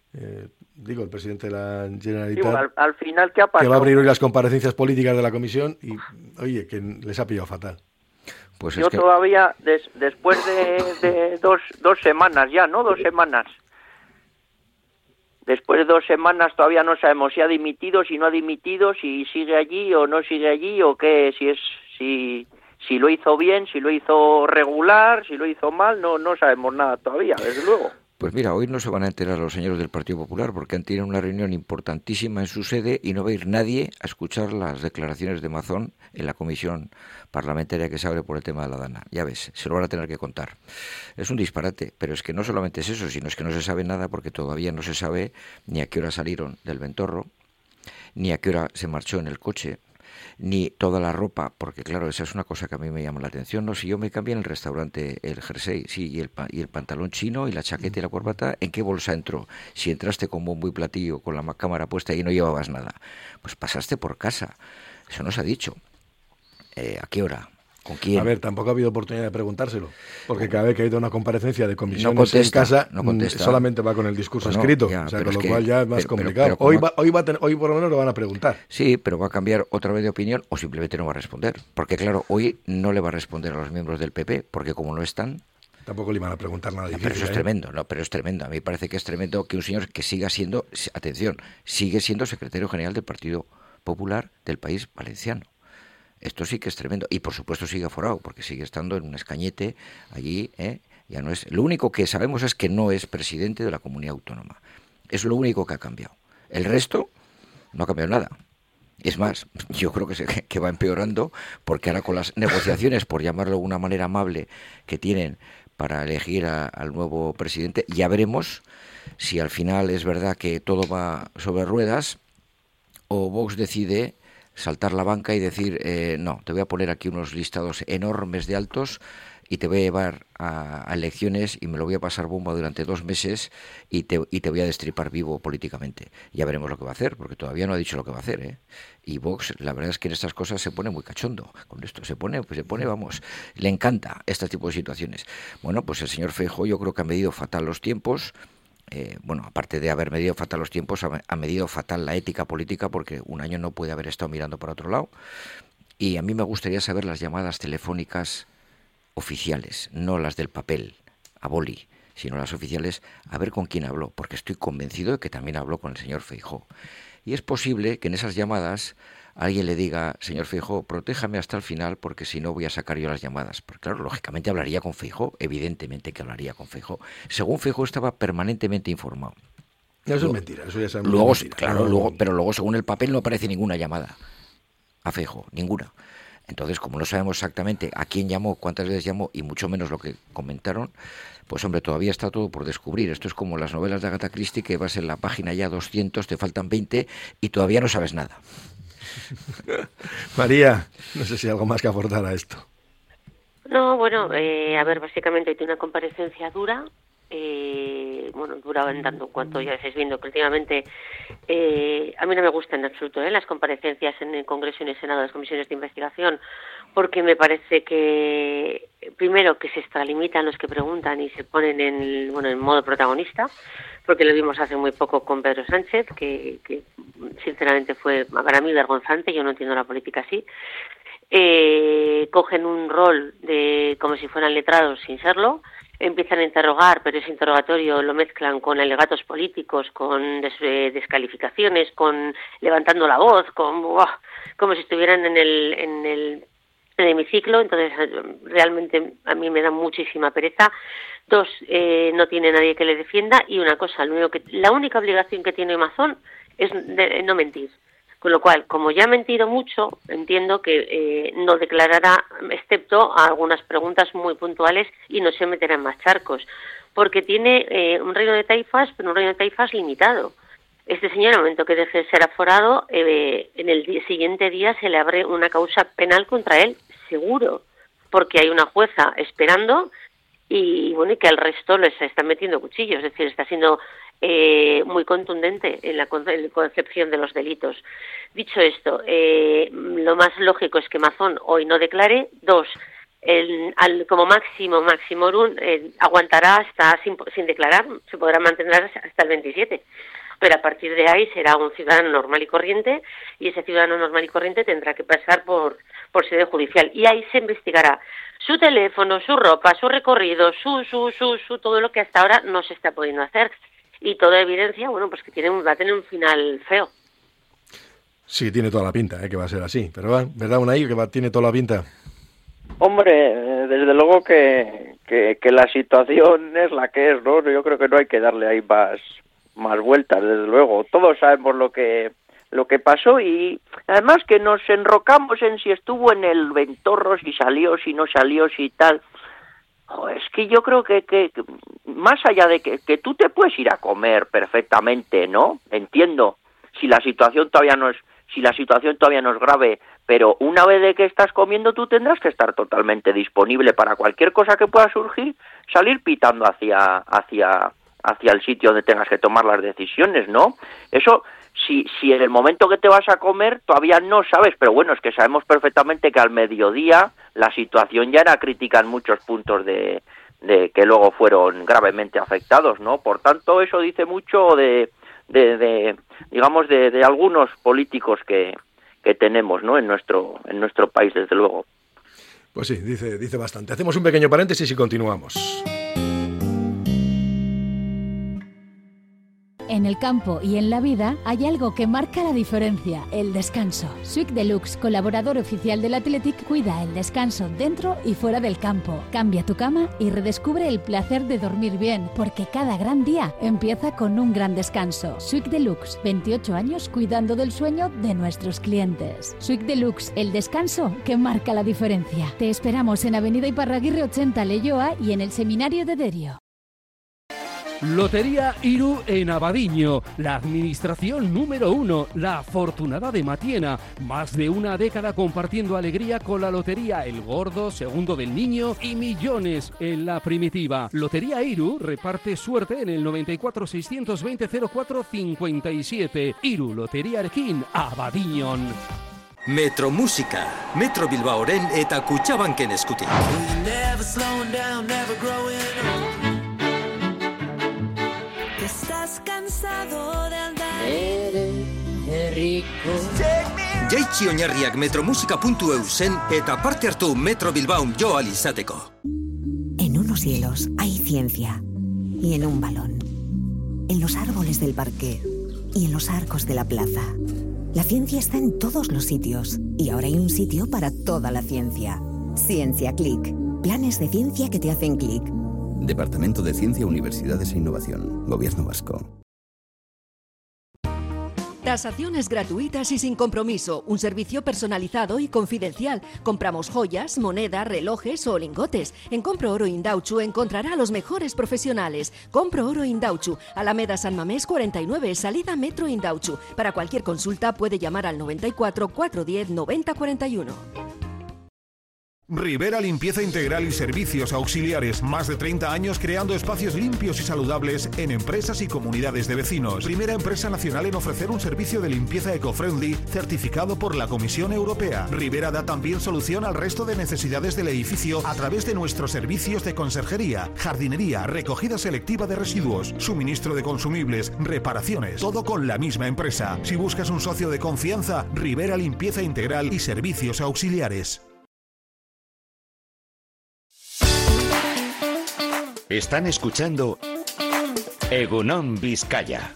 El presidente de la Generalitat, al final, ¿qué ha pasado? Que va a abrir hoy las comparecencias políticas de la comisión y, oye, que les ha pillado fatal. Pues yo todavía, después de dos semanas ya, ¿no? 2 semanas. Después de 2 semanas todavía no sabemos si ha dimitido, si no ha dimitido, si sigue allí o no sigue allí, o qué, si lo hizo bien, si lo hizo regular, si lo hizo mal, no sabemos nada todavía, desde luego. Pues mira, hoy no se van a enterar los señores del Partido Popular porque han tenido una reunión importantísima en su sede y no va a ir nadie a escuchar las declaraciones de Mazón en la comisión parlamentaria que se abre por el tema de la Dana. Ya ves, se lo van a tener que contar. Es un disparate, pero es que no solamente es eso, sino es que no se sabe nada porque todavía no se sabe ni a qué hora salieron del Ventorro, ni a qué hora se marchó en el coche, ni toda la ropa, porque claro, esa es una cosa que a mí me llama la atención, ¿no? Si yo me cambié en el restaurante el jersey, sí, y el pantalón chino y la chaqueta y la corbata, ¿en qué bolsa entró? Si entraste con bombo y platillo, con la cámara puesta y no llevabas nada, pues pasaste por casa. Eso no se ha dicho. ¿A qué hora? ¿Con quién? A ver, tampoco ha habido oportunidad de preguntárselo, porque cada vez que ha ido a una comparecencia de comisiones en casa, solamente va con el discurso escrito, ya, o sea, con lo cual ya es más complicado. Hoy por lo menos lo van a preguntar. Sí, pero va a cambiar otra vez de opinión o simplemente no va a responder, porque claro, hoy no le va a responder a los miembros del PP, porque como no están... Tampoco le iban a preguntar nada difícil. Pero eso es tremendo, pero es tremendo. A mí me parece que es tremendo que un señor que siga siendo, atención, sigue siendo secretario general del Partido Popular del país valenciano. Esto sí que es tremendo. Y por supuesto sigue aforado, porque sigue estando en un escañete allí, ya no es. Lo único que sabemos es que no es presidente de la comunidad autónoma. Es lo único que ha cambiado. El resto no ha cambiado nada. Es más, yo creo que va empeorando, porque ahora con las negociaciones, por llamarlo de una manera amable, que tienen para elegir al nuevo presidente, ya veremos si al final es verdad que todo va sobre ruedas o Vox decide saltar la banca y decir, no, te voy a poner aquí unos listados enormes de altos y te voy a llevar a elecciones y me lo voy a pasar bomba durante 2 meses y te voy a destripar vivo políticamente. Ya veremos lo que va a hacer, porque todavía no ha dicho lo que va a hacer, ¿eh? Y Vox, la verdad es que en estas cosas se pone muy cachondo con esto, se pone, vamos, le encanta este tipo de situaciones. Bueno, pues el señor Feijóo yo creo que ha medido fatal los tiempos. Aparte de haber medido fatal los tiempos, ha medido fatal la ética política, porque un año no puede haber estado mirando para otro lado. Y a mí me gustaría saber las llamadas telefónicas oficiales, no las del papel, a boli, sino las oficiales, a ver con quién habló, porque estoy convencido de que también habló con el señor Feijóo. Y es posible que en esas llamadas alguien le diga, señor Feijóo, protéjame hasta el final, porque si no voy a sacar yo las llamadas. Porque claro, lógicamente hablaría con Feijóo, evidentemente que hablaría con Feijóo. Según Feijóo estaba permanentemente informado. Eso es mentira, eso ya sabemos. Pero luego según el papel no aparece ninguna llamada a Feijóo, ninguna. Entonces, como no sabemos exactamente a quién llamó, cuántas veces llamó y mucho menos lo que comentaron, pues hombre, todavía está todo por descubrir. Esto es como las novelas de Agatha Christie, que vas en la página ya 200, te faltan 20 y todavía no sabes nada. María, no sé si hay algo más que aportar a esto. No, bueno, a ver, básicamente tiene una comparecencia dura, bueno, duraban tanto cuanto ya estáis viendo que últimamente a mí no me gustan en absoluto las comparecencias en el Congreso y en el Senado de las comisiones de investigación, porque me parece que, primero, que se extralimitan los que preguntan y se ponen en modo protagonista, porque lo vimos hace muy poco con Pedro Sánchez, que sinceramente fue para mí vergonzante. Yo no entiendo la política así. Cogen un rol de como si fueran letrados sin serlo, empiezan a interrogar, pero ese interrogatorio lo mezclan con alegatos políticos, con descalificaciones, con levantando la voz, como si estuvieran en el hemiciclo. Entonces realmente a mí me da muchísima pereza. 2, no tiene nadie que le defienda, y una cosa, la única obligación que tiene Mazón es de no mentir. Con lo cual, como ya ha mentido mucho, entiendo que no declarará, excepto a algunas preguntas muy puntuales, y no se meterá en más charcos, porque tiene un reino de taifas, pero un reino de taifas limitado. Este señor, al momento que deje de ser aforado, en el siguiente día se le abre una causa penal contra él, seguro, porque hay una jueza esperando, y bueno, y que al resto les está metiendo cuchillos, es decir, está siendo muy contundente en la concepción de los delitos. Dicho esto, lo más lógico es que Mazón hoy no declare. 2, como máximo aguantará hasta sin declarar, se podrá mantener hasta el 27. Pero a partir de ahí será un ciudadano normal y corriente, y ese ciudadano normal y corriente tendrá que pasar por sede judicial, y ahí se investigará su teléfono, su ropa, su recorrido, su todo lo que hasta ahora no se está pudiendo hacer, y toda evidencia, bueno, pues que va a tener un final feo. Sí, tiene toda la pinta, que va a ser así, pero ¿verdad, Unai, que tiene toda la pinta? Hombre, desde luego que la situación es la que es, ¿no? Yo creo que no hay que darle ahí más vueltas, desde luego. Todos sabemos lo que pasó, y además que nos enrocamos en si estuvo en el Ventorro, si salió, si no salió, si tal. Es que yo creo que más allá de que tú te puedes ir a comer perfectamente, ¿no? Entiendo, si la situación todavía no es grave, pero una vez de que estás comiendo tú tendrás que estar totalmente disponible para cualquier cosa que pueda surgir, salir pitando hacia el sitio donde tengas que tomar las decisiones, ¿no? Eso, si en el momento que te vas a comer todavía no sabes, pero bueno, es que sabemos perfectamente que al mediodía la situación ya era crítica en muchos puntos de que luego fueron gravemente afectados, ¿no? Por tanto, eso dice mucho de algunos políticos que tenemos, ¿no? en nuestro país, desde luego. Pues sí, dice bastante. Hacemos un pequeño paréntesis y continuamos. En el campo y en la vida hay algo que marca la diferencia, el descanso. Swick Deluxe, colaborador oficial del Athletic, cuida el descanso dentro y fuera del campo. Cambia tu cama y redescubre el placer de dormir bien, porque cada gran día empieza con un gran descanso. Swick Deluxe, 28 años cuidando del sueño de nuestros clientes. Swick Deluxe, el descanso que marca la diferencia. Te esperamos en Avenida Iparraguirre 80, Leioa, y en el Seminario de Derio. Lotería Iru en Abadiño, la administración número 1, la afortunada de Matiena. Más de una década compartiendo alegría con la lotería El Gordo, Segundo del Niño y millones en la primitiva. Lotería Iru reparte suerte en el 94 620 04 57. Iru Loteriarekin Abadiñon. Metro Música, Metro Bilbaoren eta Kutxabanken eskutik. Estás cansado de andar. Rico. Jaitsi oinarriak metromusika.eusen eta parte hartu Metro Bilbao jo ahal izateko. En unos cielos hay ciencia y en un balón. En los árboles del parque y en los arcos de la plaza. La ciencia está en todos los sitios y ahora hay un sitio para toda la ciencia. Ciencia Click. Planes de ciencia que te hacen clic. Departamento de Ciencia, Universidades e Innovación. Gobierno Vasco. Tasaciones gratuitas y sin compromiso. Un servicio personalizado y confidencial. Compramos joyas, moneda, relojes o lingotes. En Compro Oro Indautxu encontrará a los mejores profesionales. Compro Oro Indautxu. Alameda San Mamés 49, salida Metro Indautxu. Para cualquier consulta puede llamar al 94 410 90 41. Rivera Limpieza Integral y Servicios Auxiliares. Más de 30 años creando espacios limpios y saludables en empresas y comunidades de vecinos. Primera empresa nacional en ofrecer un servicio de limpieza eco-friendly certificado por la Comisión Europea. Rivera da también solución al resto de necesidades del edificio a través de nuestros servicios de conserjería, jardinería, recogida selectiva de residuos, suministro de consumibles, reparaciones. Todo con la misma empresa. Si buscas un socio de confianza, Rivera Limpieza Integral y Servicios Auxiliares. Están escuchando Egunon Vizcaya.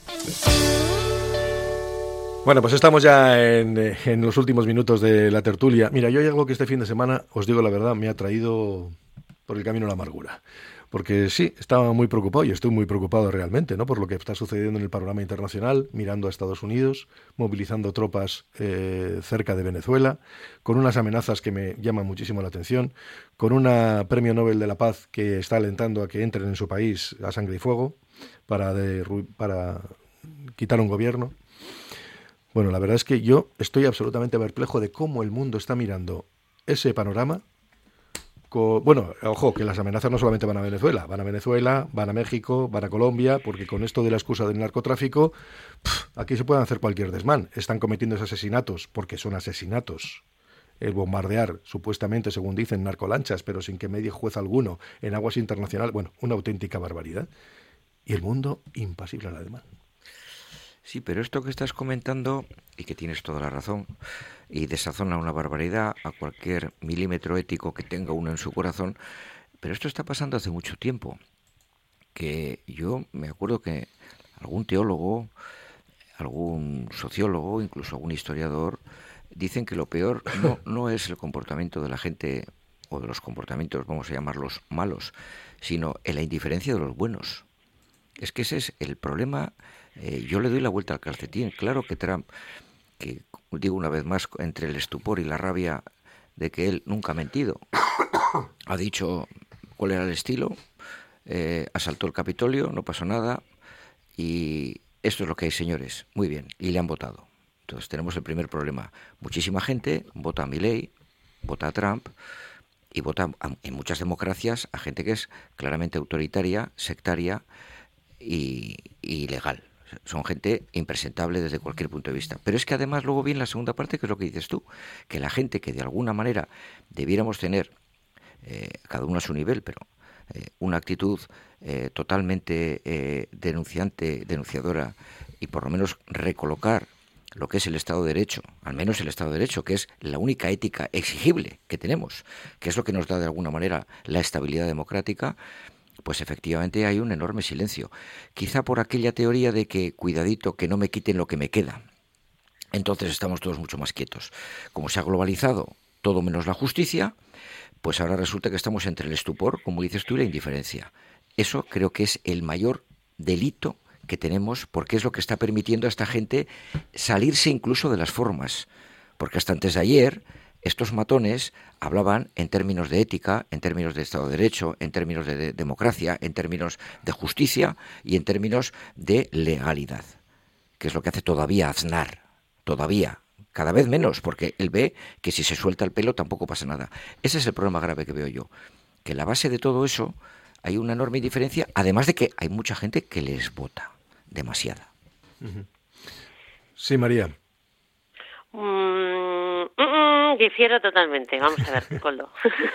Bueno, pues estamos ya en los últimos minutos de la tertulia. Mira, yo hay algo que este fin de semana, os digo la verdad, me ha traído por el camino la amargura. Porque sí, estaba muy preocupado y estoy muy preocupado realmente, ¿no? Por lo que está sucediendo en el panorama internacional, mirando a Estados Unidos, movilizando tropas cerca de Venezuela, con unas amenazas que me llaman muchísimo la atención, con una premio Nobel de la Paz que está alentando a que entren en su país a sangre y fuego para quitar un gobierno. Bueno, la verdad es que yo estoy absolutamente perplejo de cómo el mundo está mirando ese panorama. Bueno, ojo, que las amenazas no solamente van a Venezuela, van a México, van a Colombia, porque con esto de la excusa del narcotráfico, aquí se pueden hacer cualquier desmán. Están cometiendo esos asesinatos, porque son asesinatos. El bombardear, supuestamente, según dicen, narcolanchas, pero sin que medie juez alguno, en aguas internacionales, bueno, una auténtica barbaridad. Y el mundo impasible a la demanda. Sí, pero esto que estás comentando, y que tienes toda la razón, y desazona una barbaridad a cualquier milímetro ético que tenga uno en su corazón, pero esto está pasando hace mucho tiempo, que yo me acuerdo que algún teólogo, algún sociólogo, incluso algún historiador, dicen que lo peor no es el comportamiento de la gente, o de los comportamientos, vamos a llamarlos malos, sino en la indiferencia de los buenos. Es que ese es el problema. Yo le doy la vuelta al calcetín. Claro que Trump, que digo una vez más, entre el estupor y la rabia de que él nunca ha mentido, ha dicho cuál era el estilo, asaltó el Capitolio, no pasó nada, y esto es lo que hay, señores. Muy bien, y le han votado. Entonces tenemos el primer problema. Muchísima gente vota a Milei, vota a Trump, y vota en muchas democracias a gente que es claramente autoritaria, sectaria y ilegal. Son gente impresentable desde cualquier punto de vista. Pero es que además luego viene la segunda parte, que es lo que dices tú, que la gente que de alguna manera debiéramos tener, cada uno a su nivel, pero una actitud totalmente denunciadora, y por lo menos recolocar lo que es el Estado de Derecho, al menos el Estado de Derecho, que es la única ética exigible que tenemos, que es lo que nos da de alguna manera la estabilidad democrática, pues efectivamente hay un enorme silencio. Quizá por aquella teoría de que, cuidadito, que no me quiten lo que me queda. Entonces estamos todos mucho más quietos. Como se ha globalizado todo menos la justicia, pues ahora resulta que estamos entre el estupor, como dices tú, y la indiferencia. Eso creo que es el mayor delito que tenemos, porque es lo que está permitiendo a esta gente salirse incluso de las formas. Porque hasta antes de ayer, estos matones hablaban en términos de ética, en términos de Estado de Derecho, en términos de democracia, en términos de justicia y en términos de legalidad, que es lo que hace todavía Aznar, todavía, cada vez menos, porque él ve que si se suelta el pelo tampoco pasa nada. Ese es el problema grave que veo yo, que en la base de todo eso hay una enorme diferencia, además de que hay mucha gente que les vota, demasiada. Sí, María. Difiero totalmente. Vamos a ver, Coldo.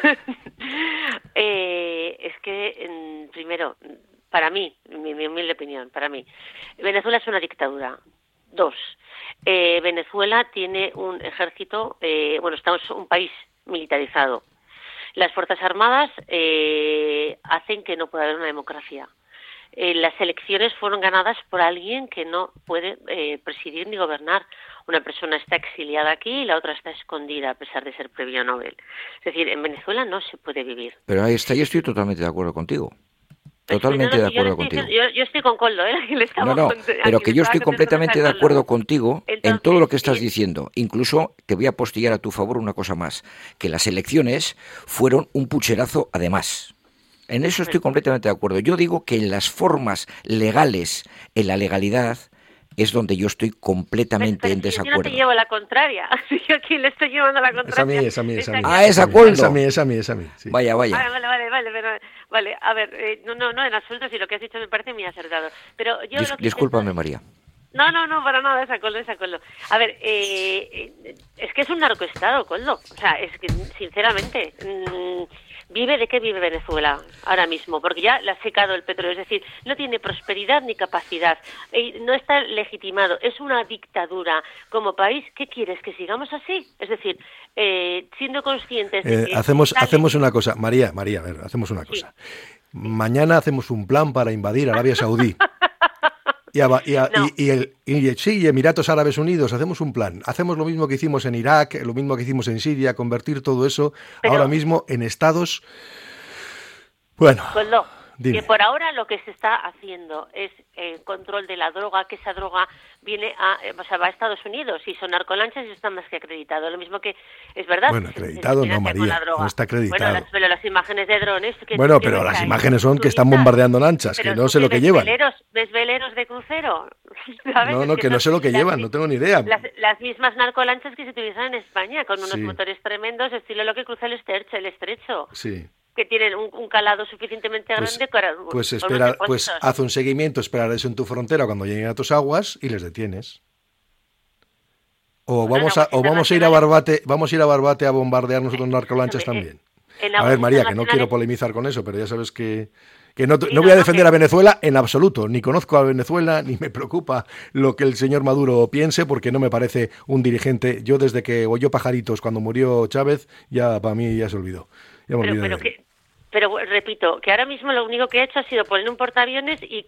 Es que, primero, para mí, mi humilde opinión, para mí, Venezuela es una dictadura. 2, Venezuela tiene un ejército, estamos un país militarizado. Las Fuerzas Armadas hacen que no pueda haber una democracia. Las elecciones fueron ganadas por alguien que no puede presidir ni gobernar. Una persona está exiliada aquí y la otra está escondida a pesar de ser premio Nobel. Es decir, en Venezuela no se puede vivir. Pero ahí está, yo estoy totalmente de acuerdo contigo. Totalmente de acuerdo contigo. Yo estoy con Coldo, pero que yo estoy completamente de acuerdo contigo en todo lo que estás diciendo. Incluso te voy a apostillar a tu favor una cosa más, que las elecciones fueron un pucherazo además. En eso estoy completamente de acuerdo. Yo digo que en las formas legales, en la legalidad, es donde yo estoy completamente en desacuerdo. Yo no te llevo la contraria. Yo aquí le estoy llevando la contraria. Es a mí. Ah, es acuerdo. Es a mí. Sí. Vaya. Vale, a ver, no, en absoluto, si lo que has dicho me parece muy acertado. Pero yo Discúlpame, María. No, para nada, esa Coldo. A ver, es que es un narcoestado, Coldo. O sea, es que, sinceramente, ¿de qué vive Venezuela ahora mismo? Porque ya le ha secado el petróleo, es decir, no tiene prosperidad ni capacidad, no está legitimado, es una dictadura. Como país, ¿qué quieres? ¿Que sigamos así? Es decir, siendo conscientes de que... Hacemos una cosa, María, a ver, hacemos una cosa. Mañana hacemos un plan para invadir Arabia Saudí. Y Emiratos Árabes Unidos, hacemos un plan. Hacemos lo mismo que hicimos en Irak, lo mismo que hicimos en Siria, convertir todo eso ahora mismo en estados... Bueno, que por ahora lo que se está haciendo es control de la droga, que esa droga va a Estados Unidos y son narcolanchas y está más que acreditado. Lo mismo que es verdad. Bueno, acreditado no, María, no está acreditado. Bueno, las imágenes de drones... pero las imágenes son que están bombardeando lanchas, que no sé lo que llevan. ¿Ves veleros de crucero? ¿Sabes? No, que no sé lo que llevan, no tengo ni idea. Las mismas narcolanchas que se utilizan en España, con unos motores tremendos, estilo lo que cruza el estrecho. Sí. Que tienen un calado suficientemente grande para... Pues haz un seguimiento, esperar eso en tu frontera cuando lleguen a tus aguas y les detienes. Vamos a ir a Barbate a bombardear nosotros narcolanchas también. A ver, María, que no quiero polemizar con eso, pero ya sabes que no voy a defender a Venezuela en absoluto. Ni conozco a Venezuela, ni me preocupa lo que el señor Maduro piense, porque no me parece un dirigente. Yo desde que oyó pajaritos cuando murió Chávez, ya para mí ya se olvidó. Pero repito, que ahora mismo lo único que ha hecho ha sido poner un portaaviones y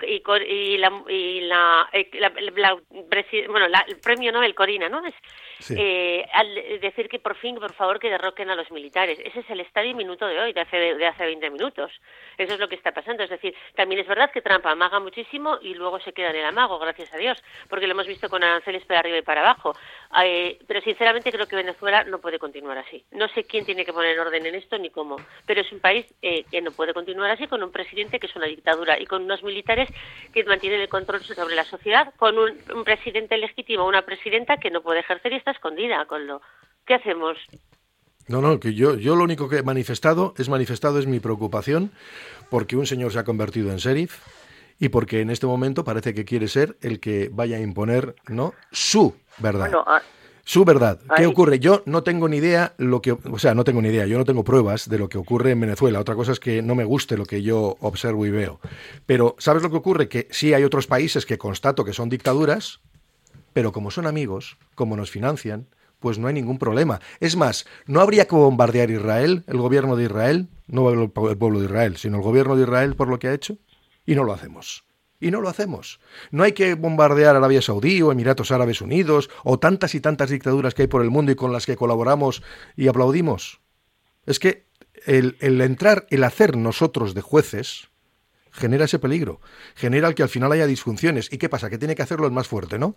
el premio Nobel Corina, ¿no? Al decir que por favor, que derroquen a los militares. Ese es el estadio minuto de hoy, de hace 20 minutos. Eso es lo que está pasando. Es decir, también es verdad que Trump amaga muchísimo y luego se queda en el amago, gracias a Dios, porque lo hemos visto con aranceles para arriba y para abajo. Pero sinceramente creo que Venezuela no puede continuar así. No sé quién tiene que poner orden en esto ni cómo, pero es un país que no puede continuar así, con un presidente que es una dictadura y con unos militares que mantienen el control sobre la sociedad, con un presidente legítimo, una presidenta que no puede ejercer y está escondida. ¿Qué hacemos? No, que yo lo único que he manifestado es mi preocupación porque un señor se ha convertido en sheriff y porque en este momento parece que quiere ser el que vaya a imponer, ¿no?, su verdad. Su verdad. ¿Qué ocurre? Yo no tengo ni idea yo no tengo pruebas de lo que ocurre en Venezuela. Otra cosa es que no me guste lo que yo observo y veo. Pero ¿sabes lo que ocurre? Que sí hay otros países que constato que son dictaduras, pero como son amigos, como nos financian, pues no hay ningún problema. Es más, ¿no habría que bombardear Israel, el gobierno de Israel? No el pueblo de Israel, sino el gobierno de Israel por lo que ha hecho. Y no lo hacemos. No hay que bombardear Arabia Saudí o Emiratos Árabes Unidos o tantas y tantas dictaduras que hay por el mundo y con las que colaboramos y aplaudimos. Es que el hacer nosotros de jueces genera ese peligro. Genera el que al final haya disfunciones. ¿Y qué pasa? Que tiene que hacerlo el más fuerte, ¿no?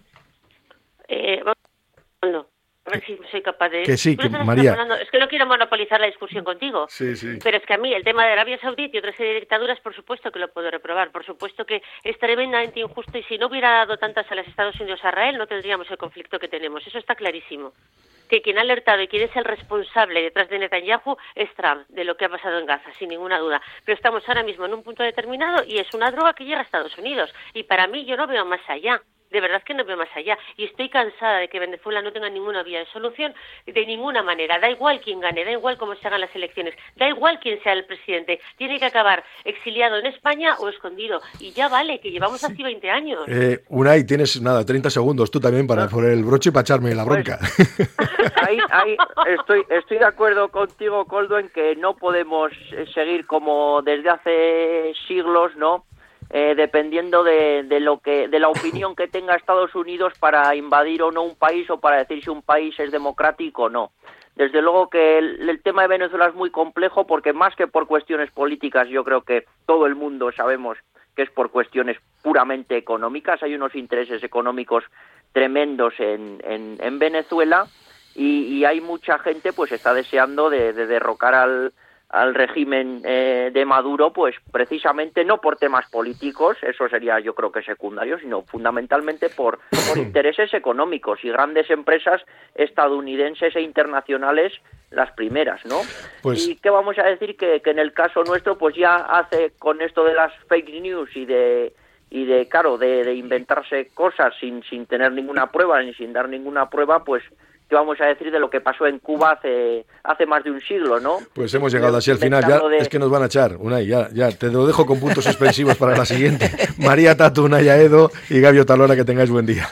No. A ver si soy capaz de... Que sí, que María... Es que no quiero monopolizar la discusión contigo. Sí. Pero es que a mí el tema de Arabia Saudí y otra serie de dictaduras, por supuesto que lo puedo reprobar. Por supuesto que es tremendamente injusto y si no hubiera dado tantas a los Estados Unidos a Israel no tendríamos el conflicto que tenemos. Eso está clarísimo. Que quien ha alertado y quien es el responsable detrás de Netanyahu es Trump, de lo que ha pasado en Gaza, sin ninguna duda. Pero estamos ahora mismo en un punto determinado y es una droga que llega a Estados Unidos. Y para mí yo no veo más allá. De verdad que no veo más allá. Y estoy cansada de que Venezuela no tenga ninguna vía de solución de ninguna manera. Da igual quién gane, da igual cómo se hagan las elecciones, da igual quién sea el presidente. Tiene que acabar exiliado en España o escondido. Y ya vale, que llevamos así 20 años. Unai, tienes 30 segundos tú también para poner el broche y para echarme la bronca. Ahí estoy de acuerdo contigo, Coldo, en que no podemos seguir como desde hace siglos, ¿no? Dependiendo de la opinión que tenga Estados Unidos para invadir o no un país o para decir si un país es democrático o no. Desde luego que el tema de Venezuela es muy complejo porque más que por cuestiones políticas yo creo que todo el mundo sabemos que es por cuestiones puramente económicas. Hay unos intereses económicos tremendos en Venezuela y hay mucha gente pues está deseando de derrocar al al régimen de Maduro, pues precisamente no por temas políticos, eso sería yo creo que secundario, sino fundamentalmente por intereses económicos y grandes empresas estadounidenses e internacionales las primeras, ¿no? Pues... ¿Y qué vamos a decir? Que en el caso nuestro, pues ya hace con esto de las fake news y de inventarse cosas sin tener ninguna prueba ni sin dar ninguna prueba, pues ¿qué vamos a decir de lo que pasó en Cuba hace más de un siglo, no? Pues hemos llegado así al final, ya es que nos van a echar, Unai, ya, te lo dejo con puntos suspensivos para la siguiente. María Tatu, Unai Aedo y Gabi Otalora, que tengáis buen día.